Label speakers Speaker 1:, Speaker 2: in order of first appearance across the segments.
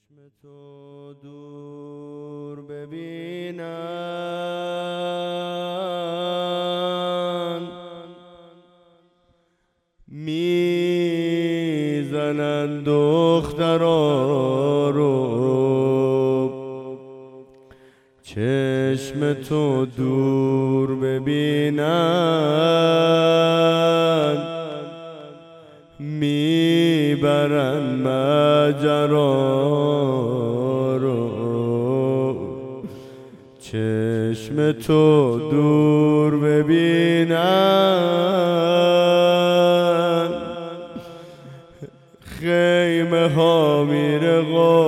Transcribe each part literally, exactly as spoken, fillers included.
Speaker 1: چشم تو دور ببینن میزنن دخترا رو، چشم تو دور ببینن میبرن ماجرا رو، چشم تو دور ببینن خیمه ها میره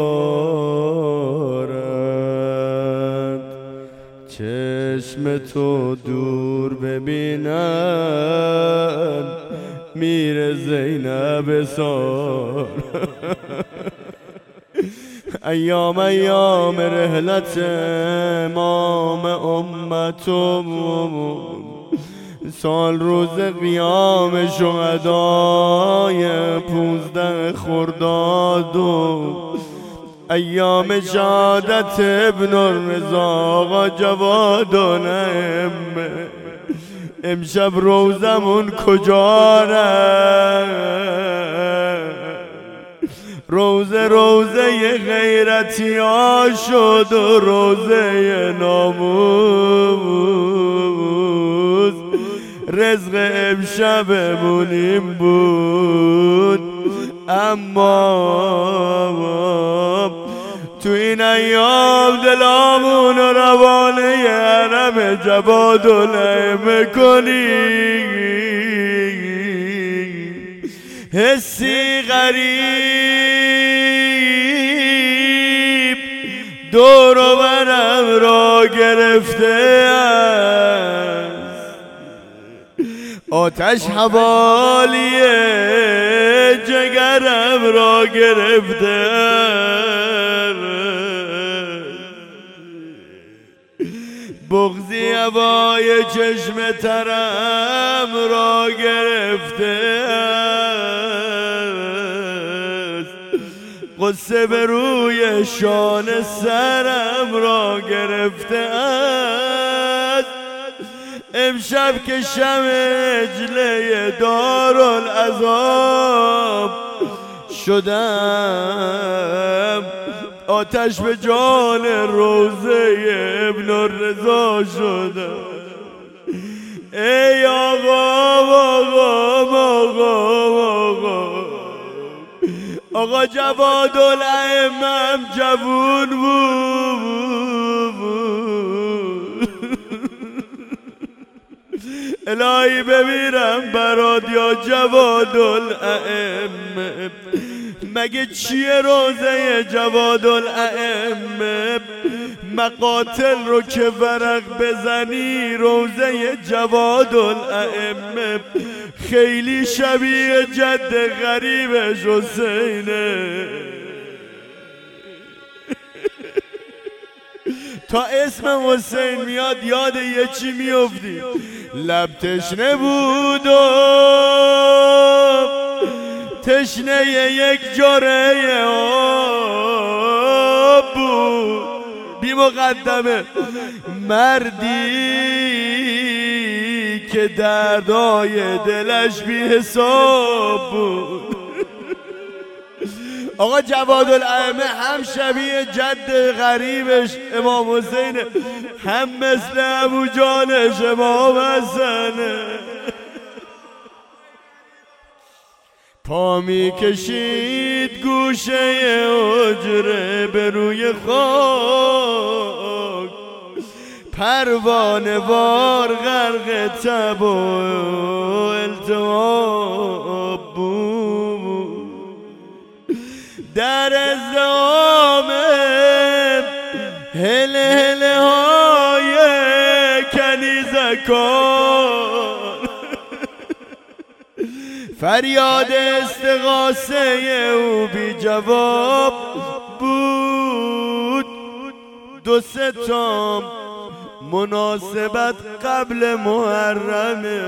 Speaker 1: غارند، چشم تو دور ببینن میره زینب سار. ایام ایام رحلت امام امتمون، سال روز قیام شهدای پونزده خرداد و ایام شهادت ابن الرضا آقا جواد الائمه. امشب روزمون کجا رفت؟ روزه روزه غیرتی ها شد و روزه ناموز. رزق امشبمون این بود، اما تو این ایام دلامون و روانه حرم جواد الائمه کنی. حسی غریب دور و برم را گرفته است، آتش حوالی جگرم را گرفته است، بغضی هوای چشم ترم را گرفته است، قصه به روی شان سرم را گرفته است. امشب که شمع اجله دارالعذاب شدم، آتش به جان روزه ابن الرضا شدم. ای آقا آقا آقا آقا آقا جواد الائمه هم جوون بود. الهی بمیرم برات یا جواد الائمه. مگه چیه روزه جواد الائمه؟ مقاتل رو که ورق بزنی روزه جواد الائمه. خیلی شبیه جد غریبش حسینه، تا اسم حسین میاد یاد یه چی میافتی. لب تشنه بود و تشنه یک جرعه آب بود. بی مقدمه مردی که دردای دلش بی حساب بود. آقا جواد الائمه هم شبیه جد غریبش امام حسینه، هم مثل ابو جانش امام حسنه. پا می کشید گوشه حجره به روی خاک، پروانه وار غرق تب و التهاب بود. در ازدحام هله هله های کنیزکان، فریاد استغاثه او بی جواب بود. دو سه تا مناسبت قبل محرمه،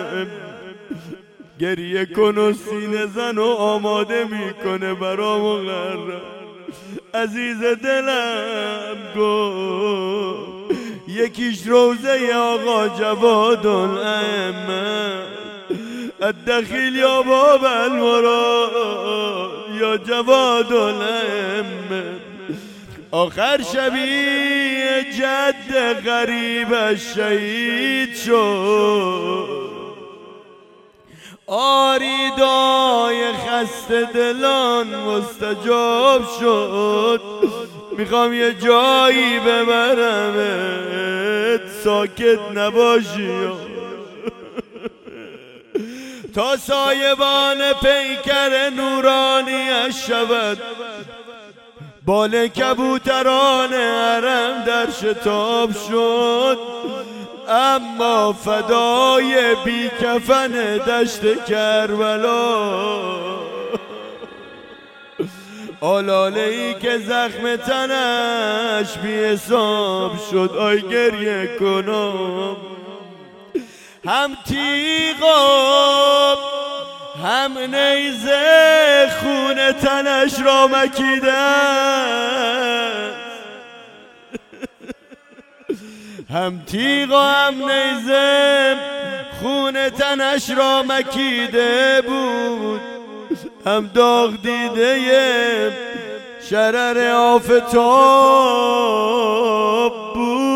Speaker 1: گریه کن و سینه زن و آماده میکنه برا مقرر. عزیز دلم گفت یکیش روزه آقا جواد الائمه الدخیل یا باب المراد یا جواد الائمه آخر شبیه جد غریبش شهید شد آریدای خسته دلان مستجاب شد میخوام یه جایی ببرمت ساکت نباشی تا سایبان پیکر نورانیش شود بال کبوتران حرم در شتاب شد اما فدای بی کفن دشت کربلا آلاله ای که زخم تنش بی حساب شد آی گریه کنم هم تیغاب هم نیزه خون تنش را مکیدن هم تیغ و هم نیزه خون تنش را مکیده بود هم داغ دیده شرر آفتاب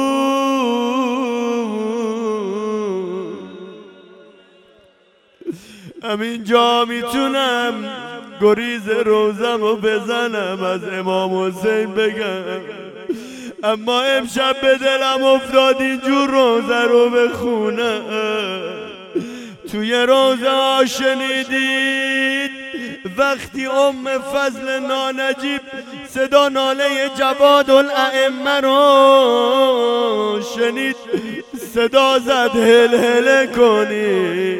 Speaker 1: بود همینجا میتونم گریز روزم رو بزنم از امام حسین بگم اما امشب به دلم افتاد اینجور روزه رو بخونم توی روزه ها شنیدید وقتی ام فضل نانجیب صدا ناله جواد الائمه رو شنید صدا زد هل هل کنی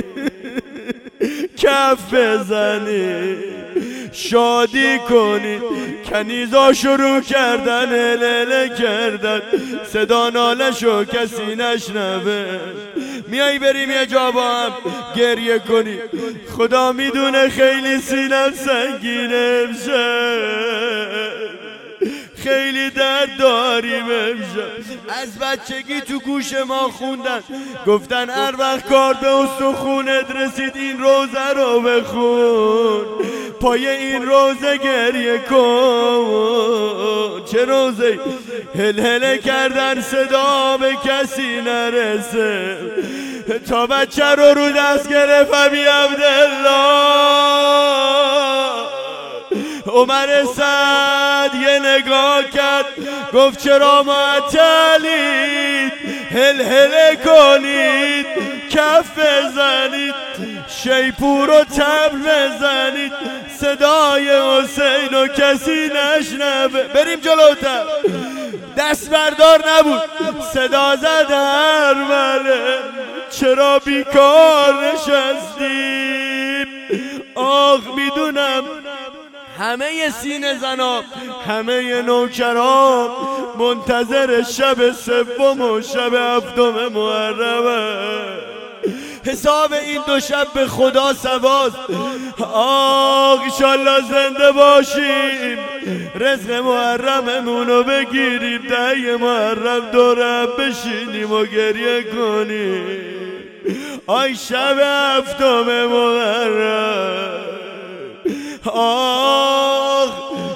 Speaker 1: کف بزنی شادی کنید کنیزا شروع کردن هلهله کردن صدا ناله شو کسی نشنوه میای بریم یه جا با هم گریه کنی خدا میدونه خیلی سینم سنگینه امشب خیلی درد داریم امشب از بچگی تو گوش ما خوندن گفتن هر وقت کار به استخونت رسید این روزه رو بخون پای این روزه گریه کن چه روزه هل هله کردن صدا به کسی نرسه تا بچه رو رو دست گرفت ابی عبدالله عمر سعد یه نگاه کرد گفت چرا معطلید هل هله کنید کف بزنید شیپور و تبر بزنید صدای حسین و کسی نشنوه بریم جلوتر دست بردار نبود صدا زد هر مله چرا بیکار نشستیم آخ میدونم همه سینه زنا همه نوکران منتظر شب سوم و شب هفتم محرمه حساب این دو شب به خدا سواست آق ایشالله زنده باشیم رزق محرممونو بگیریم ده محرم دورم بشینیم و گریه کنیم آی شب هفتم محرم آخ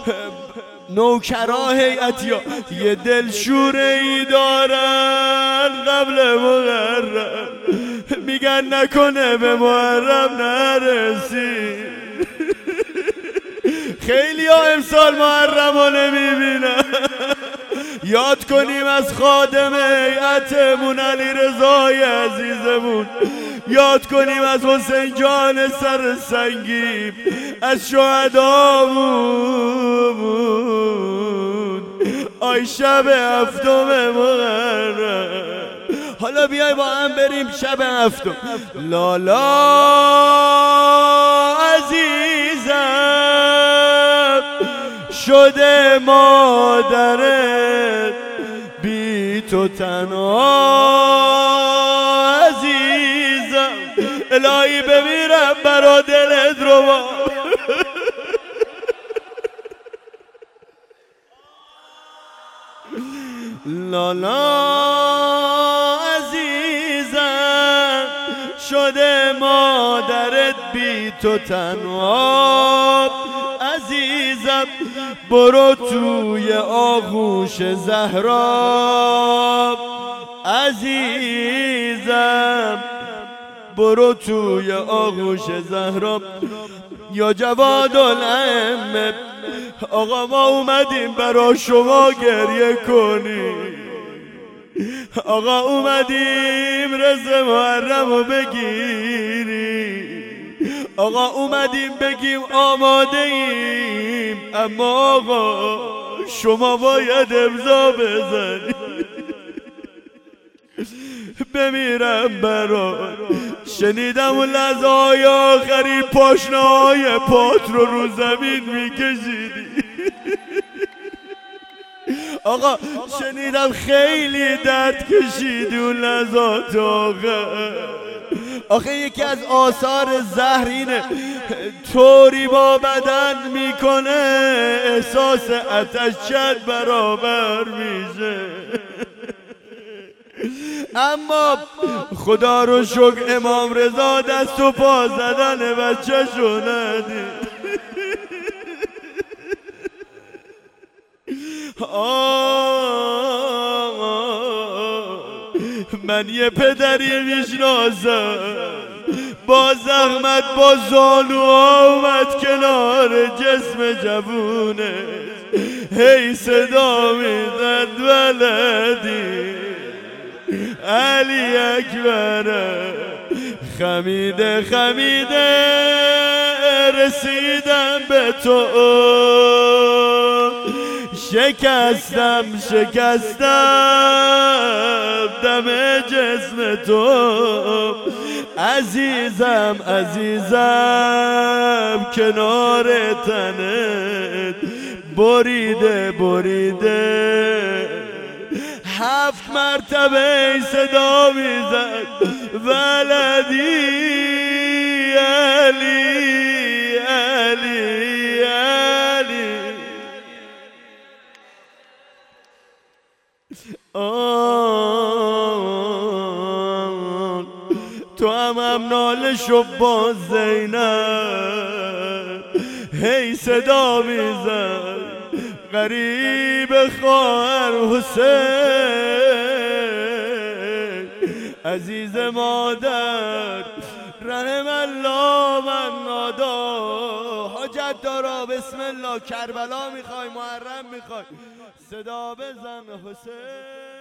Speaker 1: نوکرا هیئتیا یه دلشوره ای دارن قبل محرم میگن نکنه به محرم نرسی خیلی ها امسال محرم رو نمیبینن یاد کنیم از خادم هیئتمون علی رضای عزیزمون یاد کنیم از حسین جان سر سنگیم از شهدامون آی شب هفتم محرم حالا بیای با هم بریم شب هفتم لالا عزیزم شده مادرت بی تو تنها عزیزم الهی بمیرم برا دلت رو با لالا عزیزم شده مادرت بی تو تنها، عزیزم برو توی آغوش زهرا، عزیزم برو توی آغوش زهرا. یا جواد الائمه آقا ما اومدیم برا شما گریه کنیم، آقا اومدیم رزق محرم رو بگیریم، آقا اومدیم بگیم آماده ایم، اما آقا شما باید امضا بزنید. بمیرم برات، شنیدم اون لحظه های آخری پاشنه های پات رو رو زمین میکشیدی. آقا شنیدم خیلی درد کشیدی اون لحظات آخر. آخه یکی از آثار زهر اینه طوری با بدن میکنه احساس آتش چند برابر میشه. اما خدا رو شکر امام رضا دست و پا زدن بچه شو ندید. من یه پدری میشناسم با زحمت با زانوها اومد کنار جسم جوونش، هی صدا میزد ولدی علی اکبر، خمیده خمیده رسیدم به تو، شکستم شکستم دم جسم تو، عزیزم عزیزم کنار تنت بریده بریده. هفت مرتبه صدا میزد ولدی علی علی علی. آه تو هم هم ناله شو با زینب، هی صدا میزد غریب خواهر حسین، عزیز مادر رحم الله من نادا. حاجت دارا بسم الله کربلا میخوای محرم میخوای صدا بزن حسین.